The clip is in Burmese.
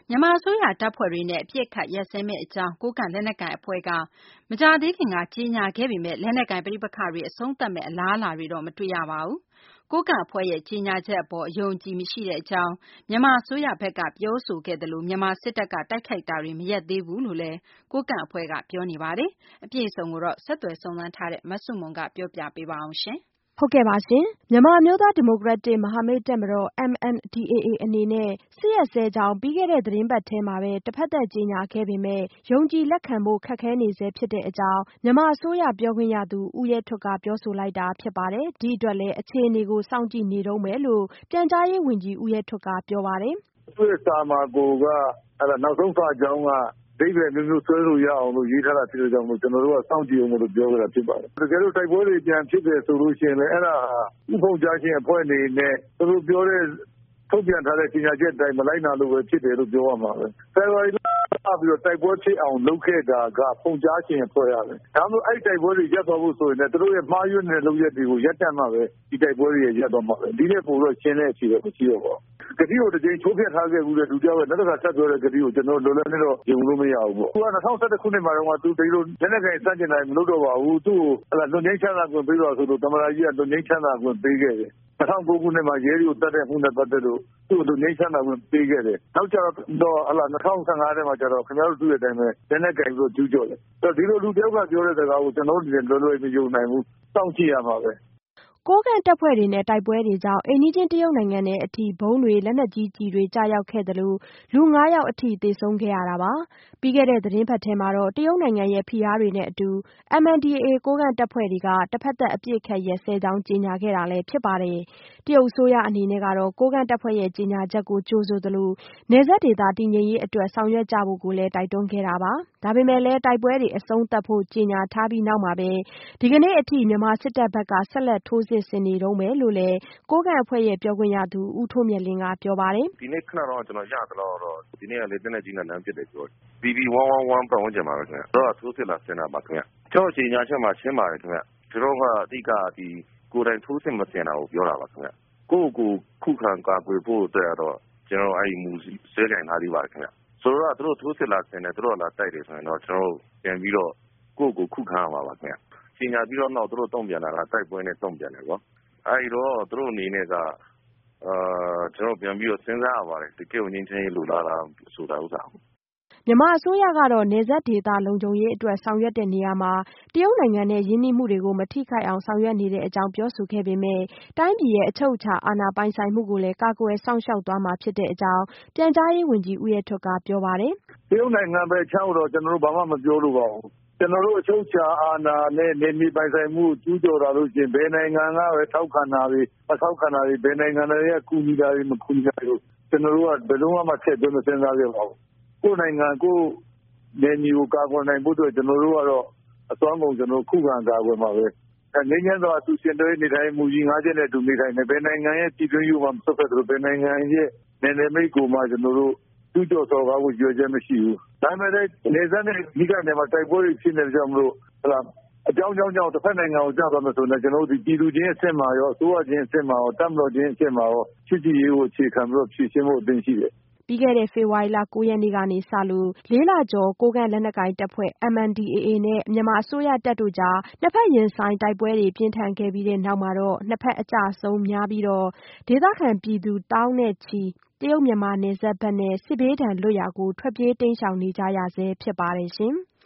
မြန်မာအစိုးရတပ်ဖွဲ့တွေနဲ့အပစ်အခတ်ရပ်စဲမယ့်အကြောင်း ကိုးကန့်လက်နက်ကိုင်အဖွဲ့က မကြာသေးခင်ကကြေညာခဲ့ပေမယ့် လက်နက်ကိုင်ပဋိပက္ခတွေအဆုံးသတ်မယ့်အလားအလာတွေတော့မတွေ့ရပါဘူး။ ကိုးကန့်အဖွဲ့ရဲ့ကြေညာချက်အပေါ် အယုံအကြည်မရှိတဲ့အကြောင်း မြန်မာအစိုးရဘက်ကပြောဆိုခဲ့သလို မြန်မာစစ်တပ်ကတိုက်ခိုက်တာတွေမရပ်သေးဘူးလို့လည်း ကိုးကန့်အဖွဲ့ကပြောနေပါတယ်။ အပြည့်အစုံကိုတော့ ဆက်သွယ်စုံစမ်းထားတဲ့ မဆုမွန်ကပြောပြပေးပါမယ်။မြန်မာအမျိုးသားဒီမိုကရက်တစ်မဟာမိတ်တပ်မတော် MNDAA အနေနဲ့ စစ်ရပ်စဲကြောင်း ပြီးခဲ့တဲ့သီတင်းပတ်ထဲမှာပဲ တဖက်သတ်ကြေညာခဲ့ပေမယ့် ယုံကြည်လက်ခံဖို့ခက်ခဲနေဆဲဖြစ်တဲ့အကြောင်း မြန်မာအစိုးရပြောခွင့်ရသူ ဦးရဲထွဋ်ကပြောဆိုလိုက်တာဖြစ်ပါတယ်။ ဒီအတွက်လည်း အခြေအနေကိုစောင့်ကြည့်နေတုန်းပဲလို့ ပြန်ကြားရေးဝန်ကြီးဦးရဲထွဋ်ကပြောပါတယ်။ "သူ့ရဲ့စာမှာကိုကနောက်ဆုံးစာကြောင်းကအဓိပ္ပာယ်မျိုးမျိုးဆွဲလို့ရအောင်လို့ရေးထားတာဖြစ်တဲ့အတွက်ကြောင့်မို့ကျနော်တို့ကစောင့်ကြည့်ဦးမယ်လို့ပြောခဲ့တာဖြစ်ပါတယ်။တကယ်လို့တိုက်ပွဲတွေပြန်ဖြစ်တယ်ဆိုလို့ရှိရင်လည်းအဲဒါဟာဥဖုံကြားချင်းအဖွဲ့အနေနဲ့သူတို့ပြောတဲ့ထုတ်ပြန်ထားတဲ့ကြေညာချက်အတိုင်းမလိုက်နာလို့ပဲဖြစ်တယ်လို့ပြောရမှာပဲ။ဖေဖော်ဝါရီလကပြီးတော့တိုက်ပွဲဖြစ်အောင်လုပ်ခဲ့တာကဖုံကြားချင်းအဖွဲ့ကပဲ။ဒါမှမဟုတ်အဲ့တိုက်ပွဲတွေရပ်သွားဖို့ဆိုရင်လည်းသူတို့ရဲ့မှားယွင်းတဲ့လုပ်ရက်တွေကိုရပ်တန့်မှပဲဒီတိုက်ပွဲတွေရပ်သွားမှာပဲ။ဒီနဲ့ပိုတော့ရှင်းတဲ့အဖြေတော့မရှိတော့ပါဘူး။ကတိကိုတစ်ကြိမ်ချိုးဖျက်ထားခဲ့ဘူးတဲ့လူတစ်ယောက်ရဲ့နောက်တစ်ခါဆက်ပြောတဲ့ကတိကိုကျွန်တော်တို့လွယ်လွယ်နဲ့တော့ယုံလို့မရဘူးပေါ့။သူက2011ခုနှစ်မှာတော့သူဒီလိုလက်နက်ကိုင်စတင်နိုင်မလုပ်တော့ပါဘူး။သူ့ကိုလွတ်ငြိမ်းချမ်းသာခွင့်ပေးပါဆိုလို့သမ္မတကြီးကလွတ်ငြိမ်းချမ်းသာခွင့်ပေးခဲ့တယ်။2009ခုနှစ်မှာရဲတွေကိုတတ်တဲ့မှုနဲ့ပတ်သက်လို့သူ့ကိုလွတ်ငြိမ်းချမ်းသာခွင့်ပေးခဲ့တယ်။နောက်ကျတော့2015ထဲမှာကျတော့ခင်ဗျားတို့တွေ့တဲ့အတိုင်းပဲလက်နက်ကင်ပြီးတော့ကျူးကျော်တယ်။ဒီလိုလူတစ်ယောက်ကပြောတဲ့စကားကိုကျွန်တော်တို့လွယ်လွယ်မယုံနိုင်ဘူး။စောင့်ကြည့်ရမှာပဲ။ " ကိုးကန့်တပ်ဖွဲ့တွေနဲ့တိုက်ပွဲတွေကြောင့် အိမ်နီးချင်းတရုတ်နိုင်ငံထဲအထိ ဗုံးတွေလက်နက်ကြီးကျည်တွေကျရောက်ခဲ့သလို လူ ၅ ယောက်အထိသေဆုံးခဲ့ရတာပါ။ ပြီးခဲ့တဲ့သီတင်းပတ်ထဲမှာတော့ တရုတ်နိုင်ငံရဲ့ဖိအားတွေနဲ့အတူ MNDAA ကိုးကန့်တပ်ဖွဲ့တွေက တဖက်သတ်အပစ်အခတ်ရပ်စဲကြောင်းကြေညာခဲ့တာလည်းဖြစ်ပါတယ်။ တရုတ်အစိုးရအနေနဲ့ကတော့ ကိုးကန့်တပ်ဖွဲ့ရဲ့ကြေညာချက်ကိုကြိုဆိုသလို နယ်စပ်ဒေသတည်ငြိမ်ရေးအတွက်ဆောင်ရွက်ကြဖို့ကိုလည်းတိုက်တွန်းခဲ့တာပါ။ ဒါပေမယ့်လည်း တိုက်ပွဲတွေအဆုံးသတ်ဖို့ကြေညာထားပြီးနောက်မှာပဲ ဒီကနေ့အထိ မြန်မာစစ်တပ်ဘက်က ဆက်လက်ထိုးစစ်ဆင်နေတုန်းပဲလို့လည်း ကိုးကန့်အဖွဲ့ရဲ့ပြောခွင့်ရသူ ဦးထွန်းမြတ်လင်းကပြောပါတယ်။ "ဒီနေ့ခဏတော့ကျွန်တော်ရသလောက်တော့ဒီနေ့ကလေလက်နက်ကြီးနဲ့လှမ်းပစ်တယ်ပြောတယ်။ BB111ပတ်ဝန်းကျင်မှာပဲခင်ဗျ။သူတို့ကထိုးစစ်လာဆင်တာပါခင်ဗျ။ကျွန်တော်ကြေညာချက်မှာရှင်းပါတယ်ခင်ဗျ။သူတို့ကအဓိကဒီကိုယ်တိုင်ထိုးစစ်မဆင်တာကိုပြောတာပါခင်ဗျ။ကိုယ့်ကိုယ်ခုခံကာကွယ်ဖို့အတွက်ကတော့ကျွန်တော်အဲ့ဒီမူဆွဲကိုင်ထားပြီးပါတယ်ခင်ဗျ။ဆိုတော့သူတို့ထိုးစစ်လာဆင်တယ်သူတို့လာတိုက်တယ်ဆိုရင်တော့ကျွန်တော်တို့ပြန်ပြီးတော့ကိုယ့်ကိုယ်ခုခံရမှာပါခင်ဗျ။ကြေညာပြီးတော့နောက်သူတို့တုံ့ပြန်တာကတိုက်ပွဲနဲ့တုံ့ပြန်တယ်ပေါ့။အဲ့တော့သူတို့အနေနဲ့ကကျွန်တော်ပြန်ပြီးတော့စဉ်းစားရပါတယ်တကယ့်ကိုငြိမ်းချမ်းရေးလိုလားလားဆိုတာဥစ္စာကို။ " မြန်မာအစိုးရကတော့ နယ်စပ်ဒေသလုံခြုံရေးအတွက်ဆောင်ရွက်တဲ့နေရာမှာ တရုတ်နိုင်ငံနဲ့ရင်းနှီးမှုတွေကိုမထိခိုက်အောင်ဆောင်ရွက်နေတဲ့အကြောင်းပြောဆိုခဲ့ပေမယ့် တိုင်းပြည်ရဲ့အချုပ်အခြာအာဏာပိုင်ဆိုင်မှုကိုလည်းကာကွယ်စောင့်ရှောက်သွားမှာဖြစ်တဲ့အကြောင်း ပြန်ကြားရေးဝန်ကြီးဦးရဲထွဋ်ကပြောပါတယ်။"တရုတ်နိုင်ငံဘက်ခြမ်းကိုတော့ကျွန်တော်တို့ဘာမှမပြောလိုပါဘူး။ကျွန်တော်တို့အချုပ်အခြာအာဏာနဲ့နယ်မြေပိုင်ဆိုင်မှုကျူးကျော်လာလို့ရှိရင်ဘယ်နိုင်ငံကပဲထောက်ခံတာတွေမထောက်ခံတာတွေဘယ်နိုင်ငံတွေကကူညီတာတွေမကူညီတာတွေကျွန်တော်တို့ကဘယ်တော့မှထည့်သွင်းမစဉ်းစားခဲ့ပါဘူး။ကိုယ့်နိုင်ငံကိုယ့်နယ်မြေကိုကာကွယ်နိုင်ဖို့အတွက်ကျွန်တော်တို့ကတော့အစွမ်းကုန်ကျွန်တော်တို့ခုခံကာကွယ်မှာပဲ။ငြိမ်းချမ်းစွာအတူရှင်တွဲနေထိုင်မှုကြီး၅ချက်နဲ့အတူနေထိုင်တယ်ဘယ်နိုင်ငံရဲ့ပြည်တွင်းရေးမှာမဆွတ်ဖက်သလိုဘယ်နိုင်ငံရဲ့နယ်နိမိတ်ကိုမှကျွန်တော်တို့ကျူးကျော်စော်ကားဖို့ရည်ရွယ်ချက်မရှိဘူး။ဒါပေမဲ့လည်းနယ်စပ်နဲ့မိကနယ်မှာတိုက်ပွဲတွေဖြစ်နေတဲ့ကြောင့်မလို့အကြောင်းကြောင့်တစ်ဖက်နိုင်ငံကိုကြားသွားမယ်ဆိုရင်ကျွန်တော်တို့ဒီပြည်သူချင်းအစ်စ်မှာရောအစိုးရချင်းအစ်စ်မှာရောတပ်မတော်ချင်းအစ်စ်မှာရောချစ်ကြည်ရေးကိုအခြေခံပြီးတော့ဖြည့်ရှင်းဖို့အသင့်ရှိတယ်။ " ပြီးခဲ့တဲ့ဖေဖော်ဝါရီလ 9 ရက်နေ့ကစလို့ 4 လကျော် ကိုးကန့်လက်နက်ကိုင်တပ်ဖွဲ့ MNDAA နဲ့ မြန်မာအစိုးရတပ်တို့ကြား နှစ်ဖက်ရင်ဆိုင်တိုက်ပွဲတွေပြင်းထန်ခဲ့ပြီးနောက်မှာတော့ နှစ်ဖက်အကျအဆုံးများပြီး ဒေသခံပြည်သူသောင်းနဲ့ချီ တရုတ်မြန်မာနယ်စပ်ဘက်နဲ့ စစ်ဘေးဒဏ်လွတ်ရာကို ထွက်ပြေးတိမ်းရှောင်နေကြရဆဲဖြစ်ပါတယ်ရှင်။